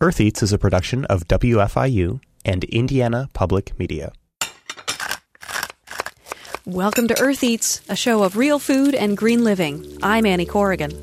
Earth Eats is a production of WFIU and Indiana Public Media. Welcome to Earth Eats, a show of real food and green living. I'm Annie Corrigan.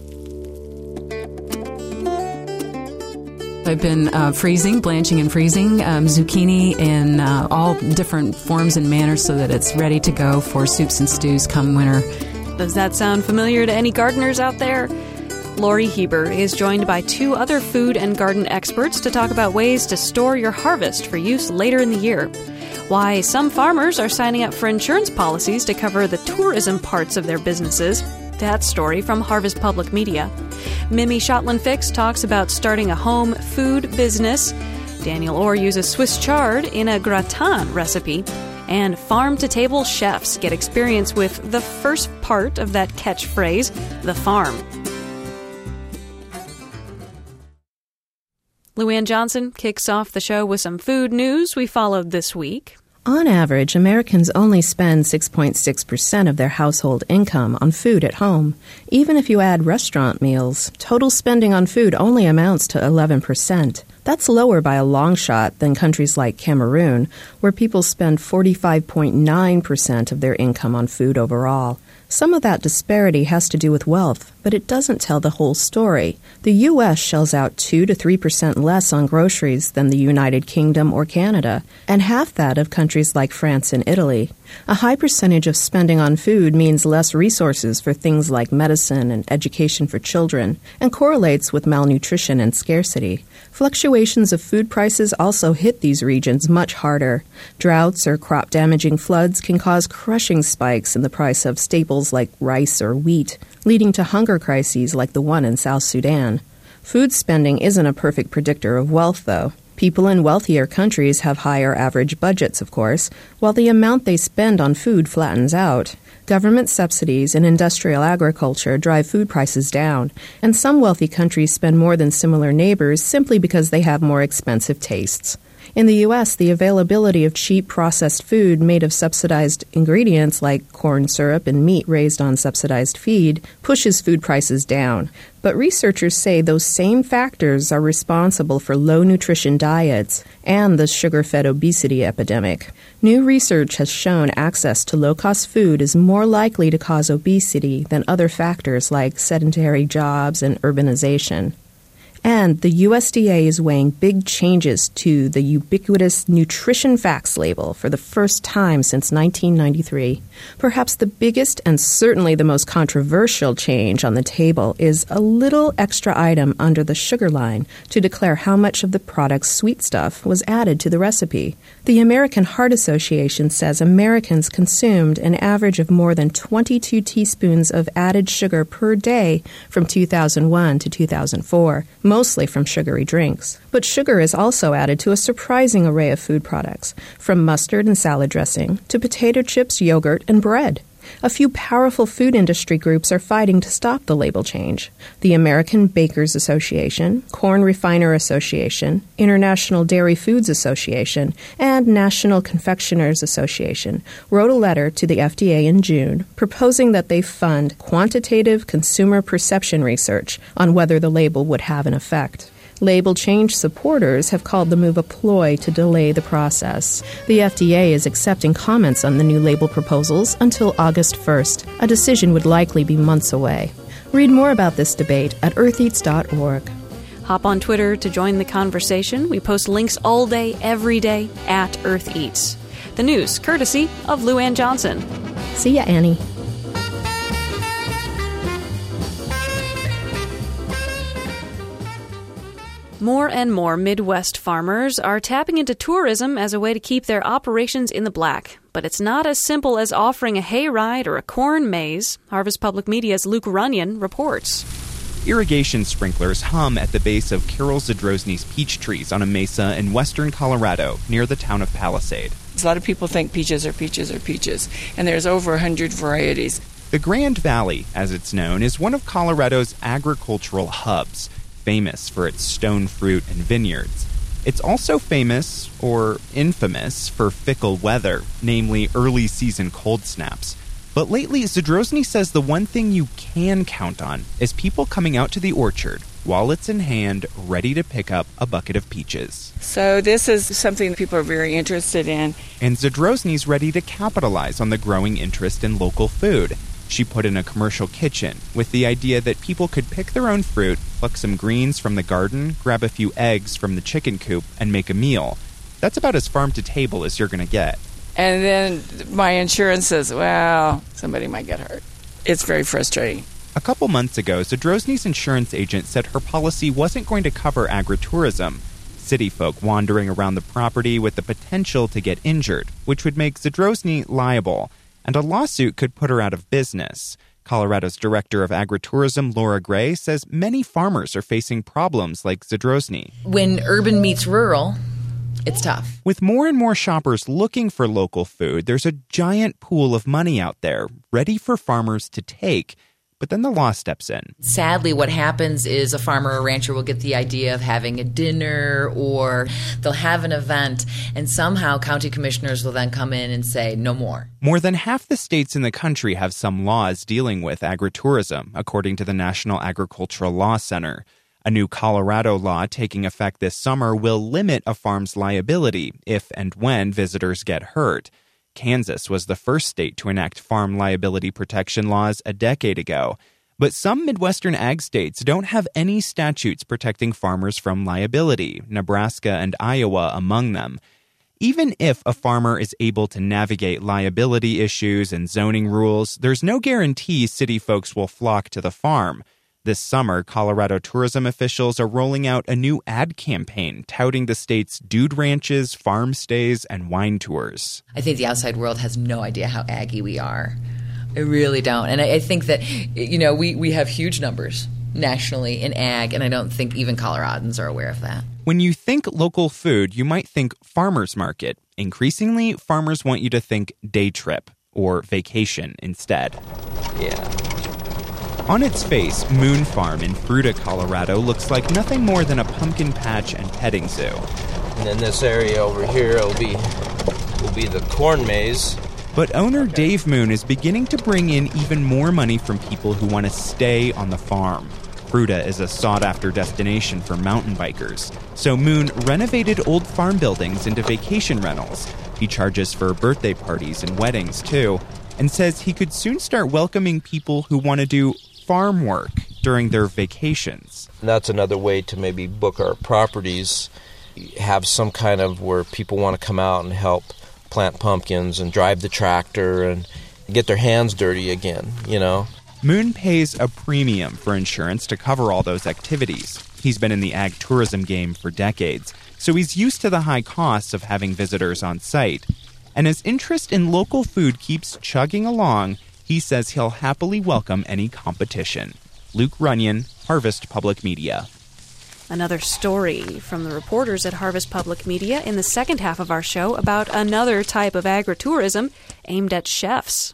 I've been blanching and freezing zucchini in all different forms and manners so that it's ready to go for soups and stews come winter. Does that sound familiar to any gardeners out there? Lori Heber is joined by two other food and garden experts to talk about ways to store your harvest for use later in the year. Why some farmers are signing up for insurance policies to cover the tourism parts of their businesses. That story from Harvest Public Media. Mimi Shotland-Fix talks about starting a home food business. Daniel Orr uses Swiss chard in a gratin recipe. And farm-to-table chefs get experience with the first part of that catchphrase, the farm. Luann Johnson kicks off the show with some food news we followed this week. On average, Americans only spend 6.6% of their household income on food at home. Even if you add restaurant meals, total spending on food only amounts to 11%. That's lower by a long shot than countries like Cameroon, where people spend 45.9% of their income on food overall. Some of that disparity has to do with wealth, but it doesn't tell the whole story. The U.S. shells out 2 to 3% less on groceries than the United Kingdom or Canada, and half that of countries like France and Italy. A high percentage of spending on food means less resources for things like medicine and education for children, and correlates with malnutrition and scarcity. Fluctuations of food prices also hit these regions much harder. Droughts or crop-damaging floods can cause crushing spikes in the price of staples like rice or wheat, leading to hunger crises like the one in South Sudan. Food spending isn't a perfect predictor of wealth, though. People in wealthier countries have higher average budgets, of course, while the amount they spend on food flattens out. Government subsidies and industrial agriculture drive food prices down, and some wealthy countries spend more than similar neighbors simply because they have more expensive tastes. In the U.S., the availability of cheap processed food made of subsidized ingredients like corn syrup and meat raised on subsidized feed pushes food prices down. But researchers say those same factors are responsible for low-nutrition diets and the sugar-fed obesity epidemic. New research has shown access to low-cost food is more likely to cause obesity than other factors like sedentary jobs and urbanization. And the USDA is weighing big changes to the ubiquitous nutrition facts label for the first time since 1993. Perhaps the biggest and certainly the most controversial change on the table is a little extra item under the sugar line to declare how much of the product's sweet stuff was added to the recipe. The American Heart Association says Americans consumed an average of more than 22 teaspoons of added sugar per day from 2001 to 2004. Mostly from sugary drinks. But sugar is also added to a surprising array of food products, from mustard and salad dressing to potato chips, yogurt, and bread. A few powerful food industry groups are fighting to stop the label change. The American Bakers Association, Corn Refiner Association, International Dairy Foods Association, and National Confectioners Association wrote a letter to the FDA in June proposing that they fund quantitative consumer perception research on whether the label would have an effect. Label change supporters have called the move a ploy to delay the process. The FDA is accepting comments on the new label proposals until August 1st. A decision would likely be months away. Read more about this debate at eartheats.org. Hop on Twitter to join the conversation. We post links all day, every day at Earth Eats. The news, courtesy of Luann Johnson. See ya, Annie. More and more Midwest farmers are tapping into tourism as a way to keep their operations in the black. But it's not as simple as offering a hayride or a corn maze. Harvest Public Media's Luke Runyon reports. Irrigation sprinklers hum at the base of Carol Zadrozny's peach trees on a mesa in western Colorado near the town of Palisade. A lot of people think peaches are peaches are peaches, and there's over 100 varieties. The Grand Valley, as it's known, is one of Colorado's agricultural hubs, famous for its stone fruit and vineyards. It's also famous, or infamous, for fickle weather, namely early season cold snaps. But lately, Zadrozny says the one thing you can count on is people coming out to the orchard wallets in hand, ready to pick up a bucket of peaches. So this is something that people are very interested in. And Zadrozny's ready to capitalize on the growing interest in local food. She put in a commercial kitchen with the idea that people could pick their own fruit, pluck some greens from the garden, grab a few eggs from the chicken coop, and make a meal. That's about as farm to table as you're going to get. And then my insurance says, well, somebody might get hurt. It's very frustrating. A couple months ago, Zadrozny's insurance agent said her policy wasn't going to cover agritourism. City folk wandering around the property with the potential to get injured, which would make Zadrozny liable. And a lawsuit could put her out of business. Colorado's director of agritourism, Laura Gray, says many farmers are facing problems like Zadrozny. When urban meets rural, it's tough. With more and more shoppers looking for local food, there's a giant pool of money out there, ready for farmers to take. But then the law steps in. Sadly, what happens is a farmer or rancher will get the idea of having a dinner or they'll have an event, and somehow county commissioners will then come in and say, no more. More than half the states in the country have some laws dealing with agritourism, according to the National Agricultural Law Center. A new Colorado law taking effect this summer will limit a farm's liability if and when visitors get hurt. Kansas was the first state to enact farm liability protection laws a decade ago. But some Midwestern ag states don't have any statutes protecting farmers from liability, Nebraska and Iowa among them. Even if a farmer is able to navigate liability issues and zoning rules, there's no guarantee city folks will flock to the farm. This summer, Colorado tourism officials are rolling out a new ad campaign touting the state's dude ranches, farm stays, and wine tours. I think the outside world has no idea how aggy we are. I really don't. And I think that, we have huge numbers nationally in ag, and I don't think even Coloradans are aware of that. When you think local food, you might think farmer's market. Increasingly, farmers want you to think day trip or vacation instead. Yeah. On its face, Moon Farm in Fruita, Colorado looks like nothing more than a pumpkin patch and petting zoo. And then this area over here will be the corn maze. But owner Dave Moon is beginning to bring in even more money from people who want to stay on the farm. Fruita is a sought-after destination for mountain bikers. So Moon renovated old farm buildings into vacation rentals. He charges for birthday parties and weddings, too, and says he could soon start welcoming people who want to do farm work during their vacations. That's another way to maybe book our properties, have some kind of where people want to come out and help plant pumpkins and drive the tractor and get their hands dirty again, Moon pays a premium for insurance to cover all those activities. He's been in the ag tourism game for decades, so he's used to the high costs of having visitors on site. And as interest in local food keeps chugging along, he says he'll happily welcome any competition. Luke Runyon, Harvest Public Media. Another story from the reporters at Harvest Public Media in the second half of our show about another type of agritourism aimed at chefs.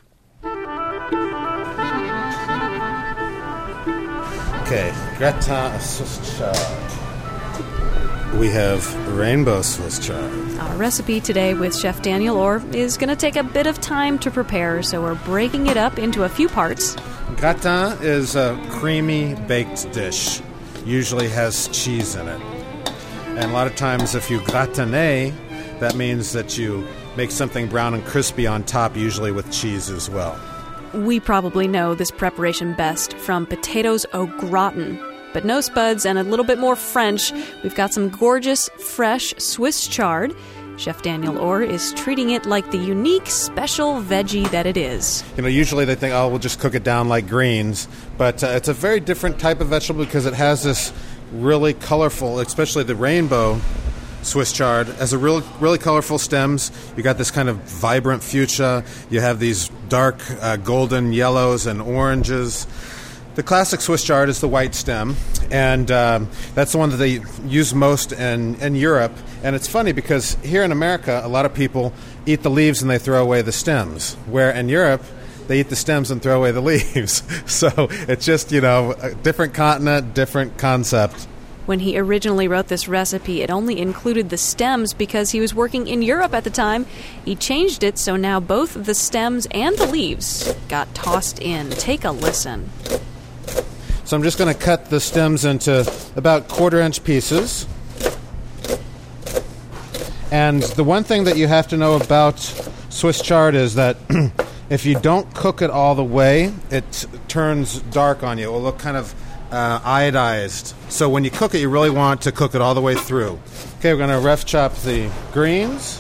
Okay, gratin Swiss chard. We have rainbow Swiss chard. Our recipe today with Chef Daniel Orr is going to take a bit of time to prepare, so we're breaking it up into a few parts. Gratin is a creamy baked dish. Usually has cheese in it. And a lot of times if you gratiner, that means that you make something brown and crispy on top, usually with cheese as well. We probably know this preparation best from potatoes au gratin. But no spuds and a little bit more French, we've got some gorgeous, fresh Swiss chard. Chef Daniel Orr is treating it like the unique, special veggie that it is. Usually they think, we'll just cook it down like greens. But it's a very different type of vegetable because it has this really colorful, especially the rainbow Swiss chard, has a really colorful stems. You got this kind of vibrant fuchsia. You have these dark golden yellows and oranges. The classic Swiss chard is the white stem, and that's the one that they use most in Europe. And it's funny because here in America, a lot of people eat the leaves and they throw away the stems, where in Europe, they eat the stems and throw away the leaves. So it's just, a different continent, different concept. When he originally wrote this recipe, it only included the stems because he was working in Europe at the time. He changed it so now both the stems and the leaves got tossed in. Take a listen. So I'm just going to cut the stems into about 1/4-inch pieces. And the one thing that you have to know about Swiss chard is that if you don't cook it all the way, it turns dark on you. It will look kind of iodized. So when you cook it, you really want to cook it all the way through. Okay, we're going to rough chop the greens.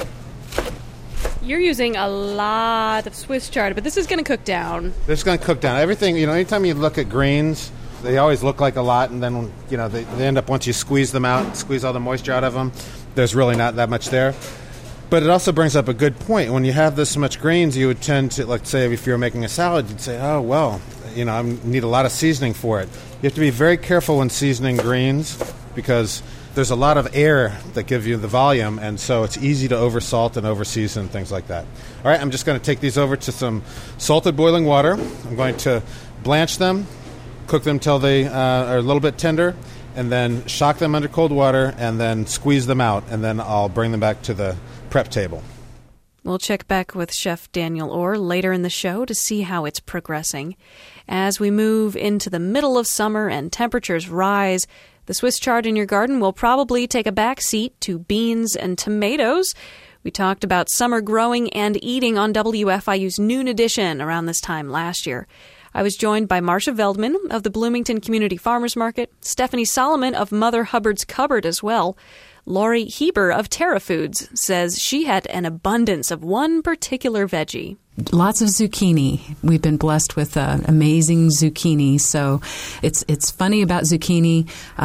You're using a lot of Swiss chard, but this is going to cook down. This is going to cook down. Everything, anytime you look at greens, they always look like a lot, and then, they end up, once you squeeze them out, squeeze all the moisture out of them, there's really not that much there. But it also brings up a good point. When you have this much greens, you would tend to, like, say, if you were making a salad, you'd say, oh, well, I need a lot of seasoning for it. You have to be very careful when seasoning greens because there's a lot of air that gives you the volume, and so it's easy to over-salt and over-season and things like that. All right, I'm just going to take these over to some salted boiling water. I'm going to blanch them, cook them till they are a little bit tender, and then shock them under cold water, and then squeeze them out, and then I'll bring them back to the prep table. We'll check back with Chef Daniel Orr later in the show to see how it's progressing. As we move into the middle of summer and temperatures rise, the Swiss chard in your garden will probably take a back seat to beans and tomatoes. We talked about summer growing and eating on WFIU's Noon Edition around this time last year. I was joined by Marcia Veldman of the Bloomington Community Farmers Market, Stephanie Solomon of Mother Hubbard's Cupboard as well. Lori Heber of Terra Foods says she had an abundance of one particular veggie. Lots of zucchini. We've been blessed with amazing zucchini. So it's funny about zucchini.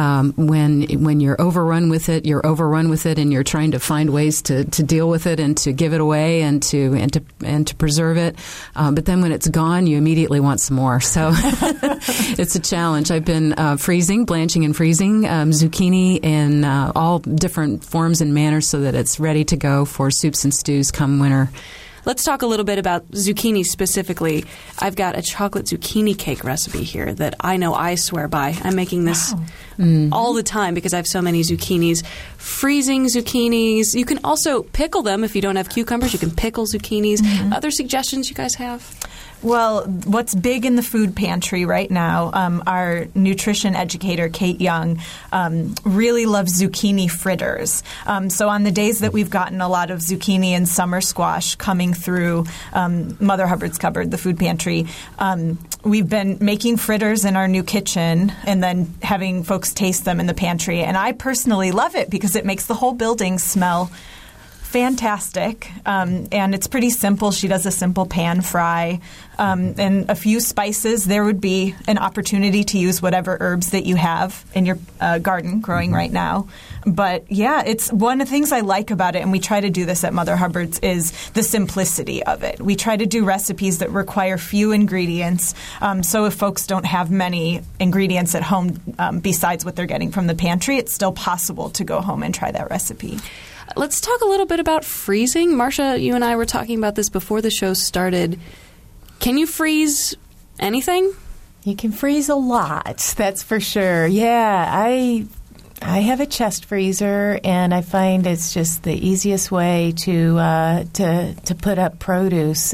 When you're overrun with it, and you're trying to find ways to deal with it and to give it away and to preserve it. But then when it's gone, you immediately want some more. So it's a challenge. I've been blanching and freezing zucchini in all different forms and manners so that it's ready to go for soups and stews come winter. Let's talk a little bit about zucchini specifically. I've got a chocolate zucchini cake recipe here that I know I swear by. I'm making this all the time because I have so many zucchinis. Freezing zucchinis. You can also pickle them if you don't have cucumbers. You can pickle zucchinis. Other suggestions you guys have? Well, what's big in the food pantry right now, our nutrition educator, Kate Young, really loves zucchini fritters. So on the days that we've gotten a lot of zucchini and summer squash coming through Mother Hubbard's Cupboard, the food pantry, we've been making fritters in our new kitchen and then having folks taste them in the pantry. And I personally love it because it makes the whole building smell fantastic, and it's pretty simple. She does a simple pan fry and a few spices. There would be an opportunity to use whatever herbs that you have in your garden growing right now. But yeah, it's one of the things I like about it, and we try to do this at Mother Hubbard's, is the simplicity of it. We try to do recipes that require few ingredients, so if folks don't have many ingredients at home besides what they're getting from the pantry, it's still possible to go home and try that recipe. Let's talk a little bit about freezing. Marcia, you and I were talking about this before the show started. Can you freeze anything? You can freeze a lot, that's for sure. Yeah, I have a chest freezer, and I find it's just the easiest way to put up produce.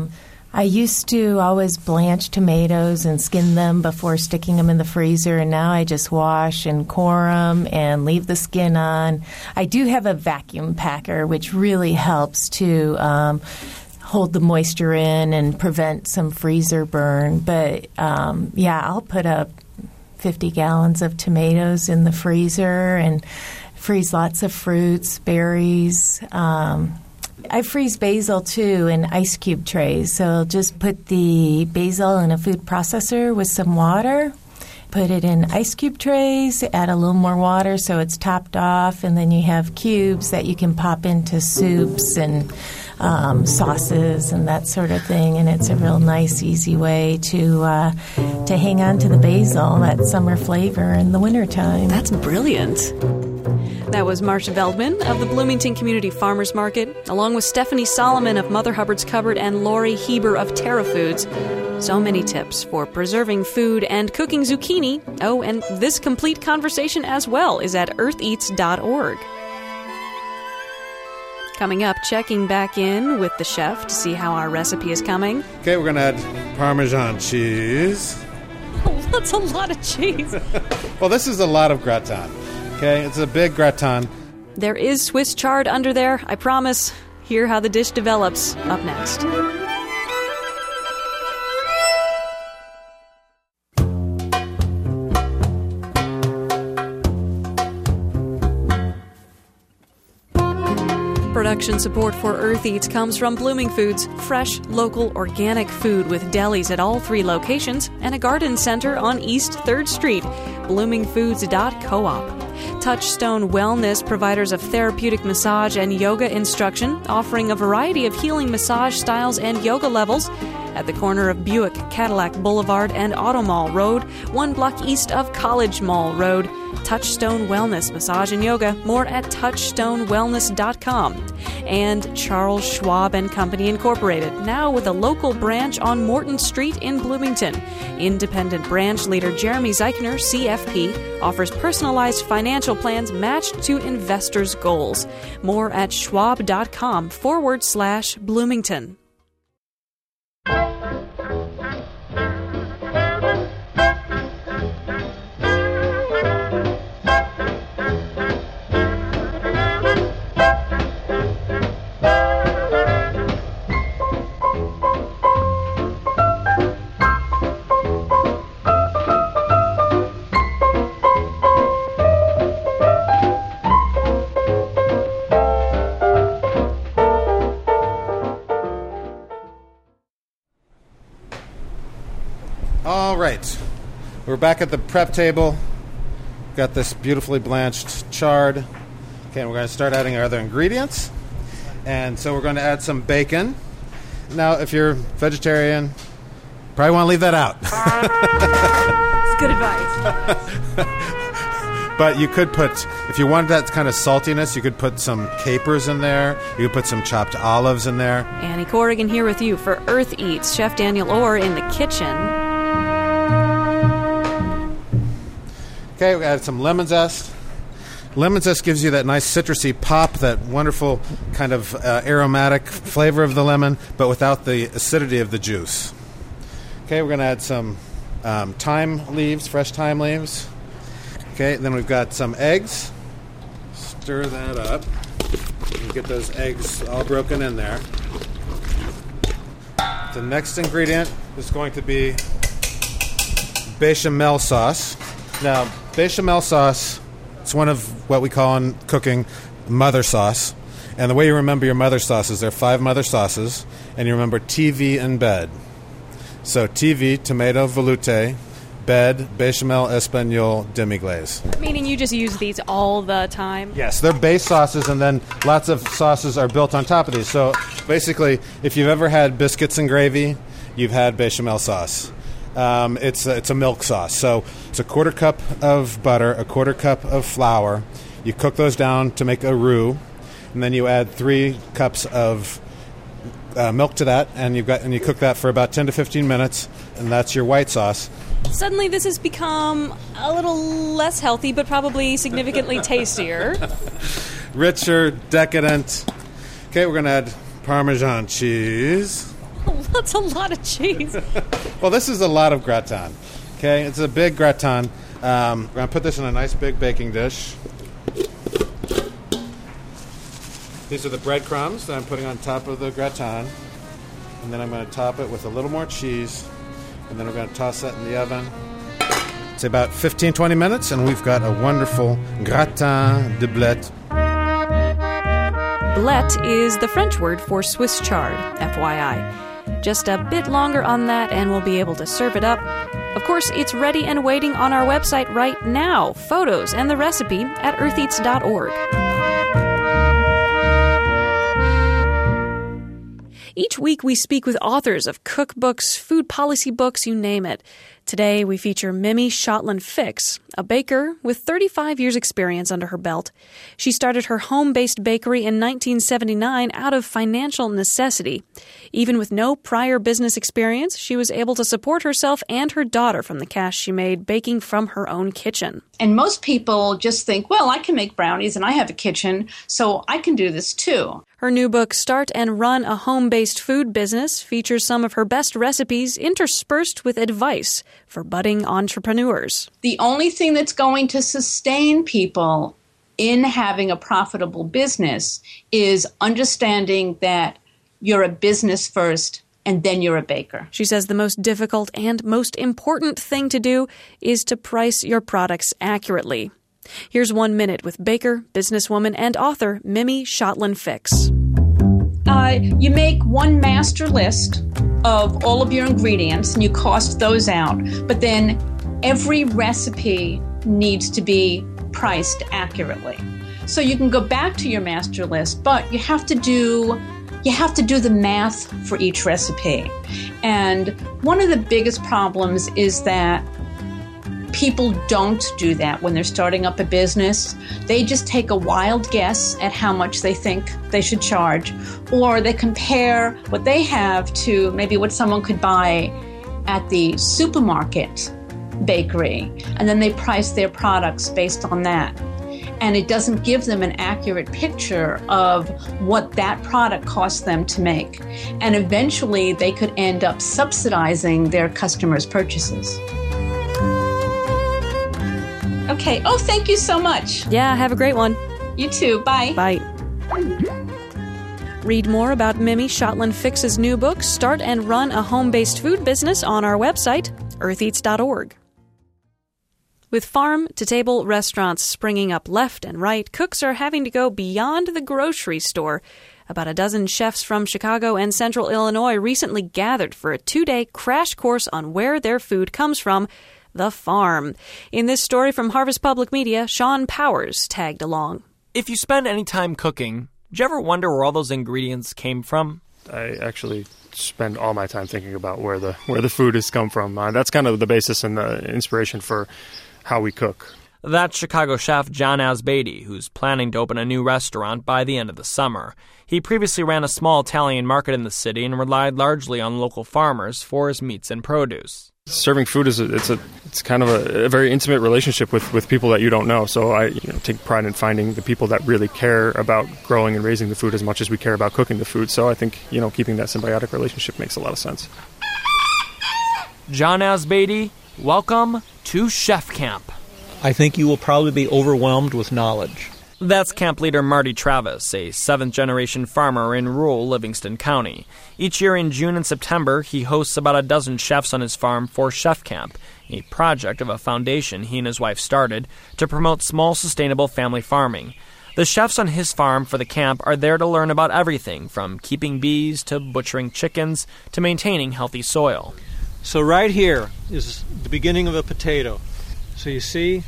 I used to always blanch tomatoes and skin them before sticking them in the freezer, and now I just wash and core them and leave the skin on. I do have a vacuum packer, which really helps to hold the moisture in and prevent some freezer burn. But, I'll put up 50 gallons of tomatoes in the freezer and freeze lots of fruits, berries. I freeze basil, too, in ice cube trays. So I'll just put the basil in a food processor with some water, put it in ice cube trays, add a little more water so it's topped off, and then you have cubes that you can pop into soups and sauces and that sort of thing. And it's a real nice, easy way to hang on to the basil, that summer flavor in the wintertime. That's brilliant. That was Marcia Veldman of the Bloomington Community Farmers Market, along with Stephanie Solomon of Mother Hubbard's Cupboard and Lori Heber of Terra Foods. So many tips for preserving food and cooking zucchini. Oh, and this complete conversation as well is at eartheats.org. Coming up, checking back in with the chef to see how our recipe is coming. Okay, we're going to add Parmesan cheese. That's a lot of cheese. Well, this is a lot of gratin. Okay, it's a big gratin. There is Swiss chard under there, I promise. Hear how the dish develops up next. Production support for Earth Eats comes from Blooming Foods, fresh, local, organic food with delis at all 3 locations and a garden center on East 3rd Street, bloomingfoods.coop. Touchstone Wellness, providers of therapeutic massage and yoga instruction, offering a variety of healing massage styles and yoga levels at the corner of Buick, Cadillac Boulevard and Auto Mall Road, 1 block east of College Mall Road. Touchstone Wellness Massage and Yoga. More at touchstonewellness.com. And Charles Schwab and Company Incorporated, now with a local branch on Morton Street in Bloomington. Independent branch leader Jeremy Zeichner, CFP, offers personalized financial plans matched to investors' goals. More at schwab.com/Bloomington. All right, we're back at the prep table. Got this beautifully blanched chard. Okay, we're going to start adding our other ingredients. And so we're going to add some bacon. Now, if you're vegetarian, probably want to leave that out. It's good advice. But you could put, if you wanted that kind of saltiness, you could put some capers in there. You could put some chopped olives in there. Annie Corrigan here with you for Earth Eats. Chef Daniel Orr in the kitchen. Okay, we added some lemon zest. Lemon zest gives you that nice citrusy pop, that wonderful kind of aromatic flavor of the lemon, but without the acidity of the juice. Okay, we're going to add some thyme leaves, fresh thyme leaves. Okay, then we've got some eggs. Stir that up. And get those eggs all broken in there. The next ingredient is going to be bechamel sauce. Now, bechamel sauce, it's one of what we call in cooking mother sauce. And the way you remember your mother sauces, there are 5 mother sauces, and you remember TV and bed. So TV, tomato veloute, bed, bechamel espagnole, demi-glaze. Meaning you just use these all the time? Yes, they're base sauces, and then lots of sauces are built on top of these. So basically, if you've ever had biscuits and gravy, you've had bechamel sauce. It's a milk sauce. So it's a 1/4 cup of butter, a 1/4 cup of flour. You cook those down to make a roux, and then you add 3 cups of milk to that, and you cook that for about 10 to 15 minutes, and that's your white sauce. Suddenly this has become a little less healthy, but probably significantly tastier. Richer, decadent. Okay, we're going to add Parmesan cheese. That's a lot of cheese. Well, this is a lot of gratin. Okay, it's a big gratin. We're going to put this in a nice big baking dish. These are the breadcrumbs that I'm putting on top of the gratin. And then I'm going to top it with a little more cheese. And then we're going to toss that in the oven. It's about 15-20 minutes, and we've got a wonderful gratin de blette. Blette is the French word for Swiss chard, FYI. Just a bit longer on that and we'll be able to serve it up. Of course, it's ready and waiting on our website right now. Photos and the recipe at eartheats.org. Each week we speak with authors of cookbooks, food policy books, you name it. Today we feature Mimi Shotland-Fix, a baker with 35 years' experience under her belt. She started her home-based bakery in 1979 out of financial necessity. Even with no prior business experience, she was able to support herself and her daughter from the cash she made baking from her own kitchen. And most people just think, well, I can make brownies and I have a kitchen, so I can do this too. Her new book, Start and Run a Home-Based Food Business, features some of her best recipes interspersed with advice for budding entrepreneurs. The only thing that's going to sustain people in having a profitable business is understanding that you're a business first and then you're a baker. She says the most difficult and most important thing to do is to price your products accurately. Here's 1 minute with baker, businesswoman, and author Mimi Schottland-Fix. You make one master list of all of your ingredients and you cost those out. But then every recipe needs to be priced accurately. So you can go back to your master list, but you have to do the math for each recipe. And one of the biggest problems is that people don't do that when they're starting up a business. They just take a wild guess at how much they think they should charge, or they compare what they have to maybe what someone could buy at the supermarket bakery, and then they price their products based on that. And it doesn't give them an accurate picture of what that product costs them to make. And eventually they could end up subsidizing their customers' purchases. Okay. Oh, thank you so much. Yeah, have a great one. You too. Bye. Bye. Read more about Mimi Schottland-Fix's new book, Start and Run a Home-Based Food Business, on our website, eartheats.org. With farm-to-table restaurants springing up left and right, cooks are having to go beyond the grocery store. About a dozen chefs from Chicago and Central Illinois recently gathered for a 2-day crash course on where their food comes from, the farm. In this story from Harvest Public Media, Sean Powers tagged along. If you spend any time cooking, do you ever wonder where all those ingredients came from? I actually spend all my time thinking about where the food has come from. That's kind of the basis and the inspiration for how we cook. That's Chicago chef John Asbeidi, who's planning to open a new restaurant by the end of the summer. He previously ran a small Italian market in the city and relied largely on local farmers for his meats and produce. Serving food it's kind of a very intimate relationship with people that you don't know. So I take pride in finding the people that really care about growing and raising the food as much as we care about cooking the food. So I think keeping that symbiotic relationship makes a lot of sense. John Asbeidi, welcome to Chef Camp. I think you will probably be overwhelmed with knowledge. That's camp leader Marty Travis, a 7th-generation farmer in rural Livingston County. Each year in June and September, he hosts about a dozen chefs on his farm for Chef Camp, a project of a foundation he and his wife started to promote small, sustainable family farming. The chefs on his farm for the camp are there to learn about everything from keeping bees to butchering chickens to maintaining healthy soil. So right here is the beginning of a potato. So you see,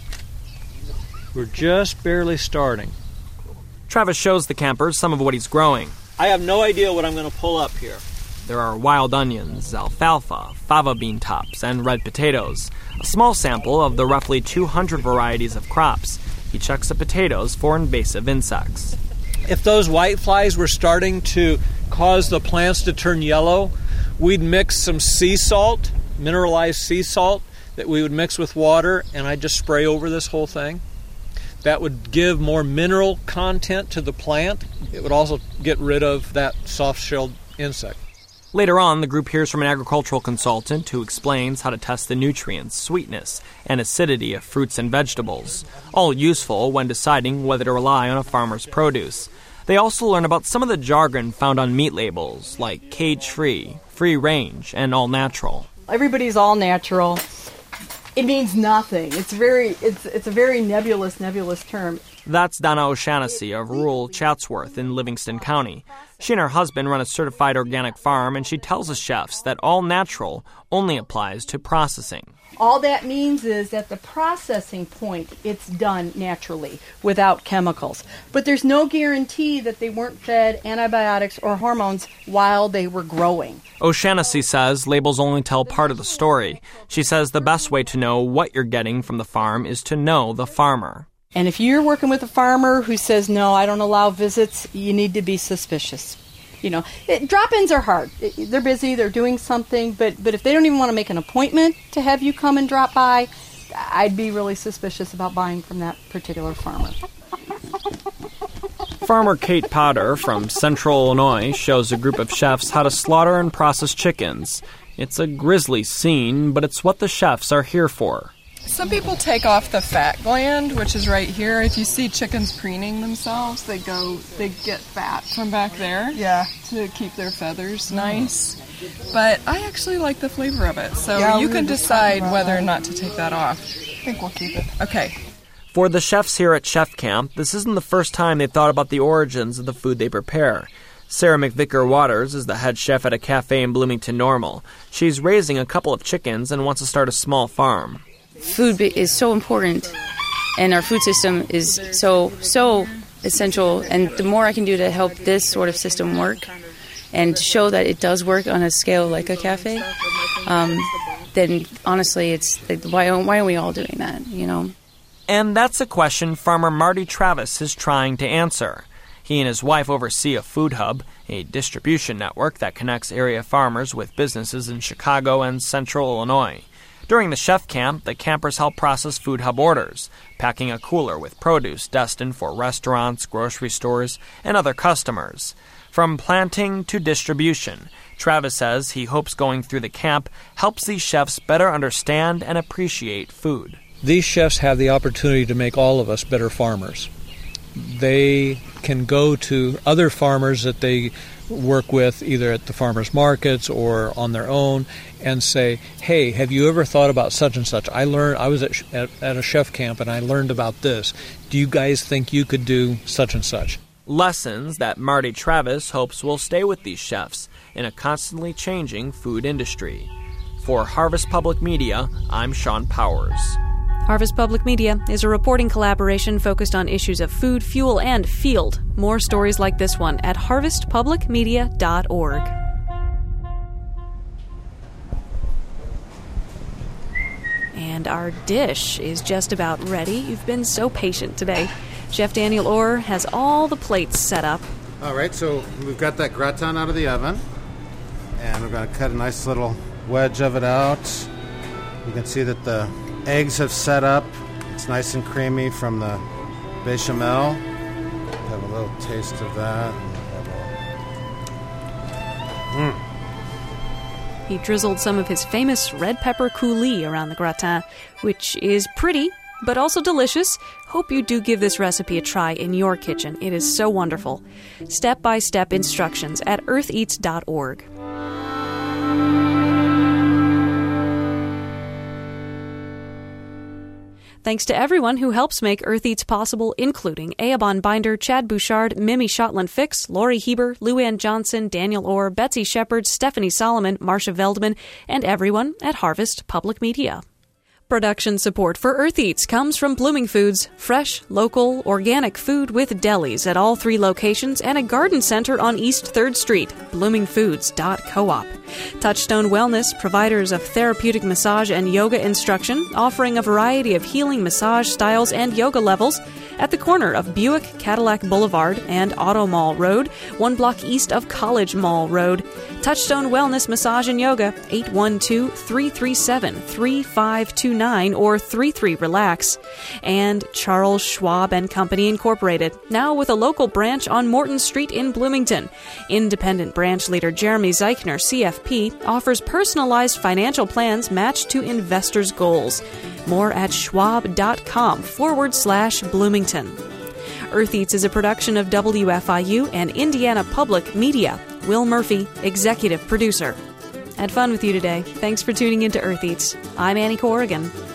we're just barely starting. Travis shows the campers some of what he's growing. I have no idea what I'm going to pull up here. There are wild onions, alfalfa, fava bean tops, and red potatoes. A small sample of the roughly 200 varieties of crops. He checks the potatoes for invasive insects. If those whiteflies were starting to cause the plants to turn yellow, we'd mix some sea salt, mineralized sea salt, that we would mix with water, and I'd just spray over this whole thing. That would give more mineral content to the plant. It would also get rid of that soft-shelled insect. Later on, the group hears from an agricultural consultant who explains how to test the nutrients, sweetness, and acidity of fruits and vegetables, all useful when deciding whether to rely on a farmer's produce. They also learn about some of the jargon found on meat labels, like cage-free, free-range, and all-natural. Everybody's all-natural. It means nothing. It's a very nebulous term. That's Donna O'Shaughnessy of rural Chatsworth in Livingston County. She and her husband run a certified organic farm, and she tells the chefs that all natural only applies to processing. All that means is at the processing point, it's done naturally, without chemicals. But there's no guarantee that they weren't fed antibiotics or hormones while they were growing. O'Shaughnessy says labels only tell part of the story. She says the best way to know what you're getting from the farm is to know the farmer. And if you're working with a farmer who says, no, I don't allow visits, you need to be suspicious. Drop-ins are hard. They're busy, they're doing something, but if they don't even want to make an appointment to have you come and drop by, I'd be really suspicious about buying from that particular farmer. Farmer Kate Potter from Central Illinois shows a group of chefs how to slaughter and process chickens. It's a grisly scene, but it's what the chefs are here for. Some people take off the fat gland, which is right here. If you see chickens preening themselves, they get fat from back there to keep their feathers nice. But I actually like the flavor of it, so you can decide whether or not to take that off. I think we'll keep it. Okay. For the chefs here at Chef Camp, this isn't the first time they've thought about the origins of the food they prepare. Sarah McVicker-Waters is the head chef at a cafe in Bloomington Normal. She's raising a couple of chickens and wants to start a small farm. Food is so important, and our food system is so essential, and the more I can do to help this sort of system work and show that it does work on a scale like a cafe, then honestly, it's why aren't we all doing that, you know? And that's a question farmer Marty Travis is trying to answer. He and his wife oversee a food hub, a distribution network that connects area farmers with businesses in Chicago and central Illinois. During the Chef Camp, the campers help process food hub orders, packing a cooler with produce destined for restaurants, grocery stores, and other customers. From planting to distribution, Travis says he hopes going through the camp helps these chefs better understand and appreciate food. These chefs have the opportunity to make all of us better farmers. They can go to other farmers that they work with either at the farmers markets or on their own and say, hey, have you ever thought about such and such? I was at a chef camp and I learned about this. Do you guys think you could do such and such? Lessons that Marty Travis hopes will stay with these chefs in a constantly changing food industry. For Harvest Public Media, I'm Sean Powers. Harvest Public Media is a reporting collaboration focused on issues of food, fuel, and field. More stories like this one at harvestpublicmedia.org. And our dish is just about ready. You've been so patient today. Chef Daniel Orr has all the plates set up. All right, so we've got that gratin out of the oven, and we're going to cut a nice little wedge of it out. You can see that the eggs have set up. It's nice and creamy from the bechamel. Have a little taste of that. He drizzled some of his famous red pepper coulis around the gratin, which is pretty, but also delicious. Hope you do give this recipe a try in your kitchen. It is so wonderful. Step-by-step instructions at eartheats.org. Thanks to everyone who helps make Earth Eats possible, including Eobon Binder, Chad Bouchard, Mimi Shotland-Fix, Lori Heber, Luann Johnson, Daniel Orr, Betsy Shepard, Stephanie Solomon, Marcia Veldman, and everyone at Harvest Public Media. Production support for Earth Eats comes from Blooming Foods, fresh, local, organic food with delis at all 3 locations and a garden center on East 3rd Street, bloomingfoods.coop. Touchstone Wellness, providers of therapeutic massage and yoga instruction, offering a variety of healing massage styles and yoga levels at the corner of Buick Cadillac Boulevard and Auto Mall Road, 1 block east of College Mall Road. Touchstone Wellness Massage and Yoga, 812-337-3529 or 33RELAX. And Charles Schwab and Company Incorporated, now with a local branch on Morton Street in Bloomington. Independent branch leader Jeremy Zeichner, CFP, offers personalized financial plans matched to investors' goals. More at schwab.com/Bloomington. Earth Eats is a production of WFIU and Indiana Public Media. Will Murphy, executive producer. Had fun with you today. Thanks for tuning in to Earth Eats. I'm Annie Corrigan.